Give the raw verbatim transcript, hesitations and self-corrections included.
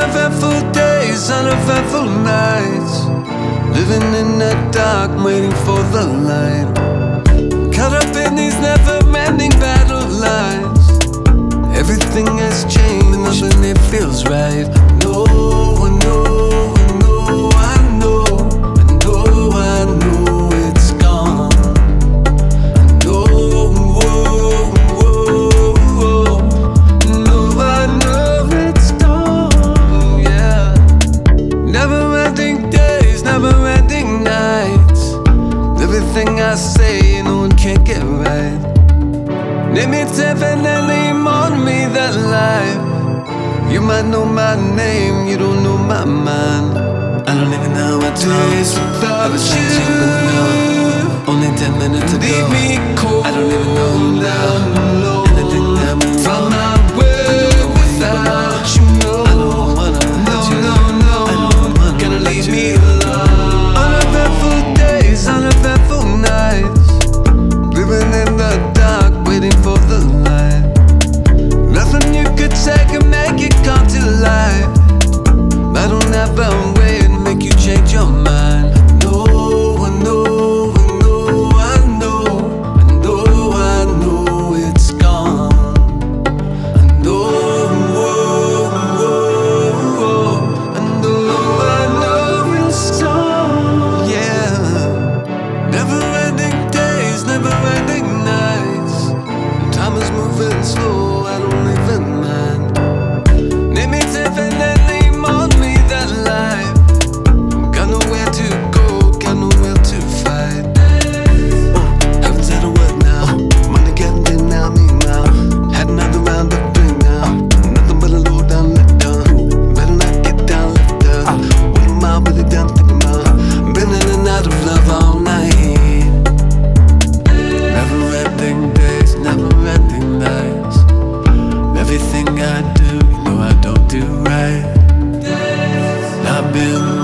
Uneventful days, uneventful nights, living in the dark, waiting for the light. Caught up in these never-ending battle lines. Everything has changed, nothing it feels right. No, I know, I know, I know, I know, I know it's gone. I know, whoa, whoa, whoa. No, I know it's gone, yeah. Never-ending days, never-ending nights. Everything I say, no one can get right. Name it definitely on me that life. You might know my name, you don't know my mind. I don't even know what days without you. Only ten minutes ago, leave me cold. I don't even know who now. Anything that moves from my way without you. No, I don't wanna no, let you. No, no, no, gonna leave me alone. Uneventful days, uneventful nights, living in the dark, waiting for the light. Nothing you could say can make it come to life. I don't ever wait and make you change your mind. No, I know, I know, I know, I know, I know it's gone. I know, whoa, whoa, whoa. I know, I know it's gone. Yeah, never-ending days, never-ending nights. Time is moving slow, I don't even mind. Name it definitely on me that life. Got nowhere to go, got nowhere to fight. Oh, haven't said a word now. Money getting in now, me now. Had another round of drink now. Nothing but a low down, let down. Better not get down, let down. What am I really down thinking about? Been in and out of love all night. Never-ending days, never-ending nights. Everything I do, you know I don't do right. I've been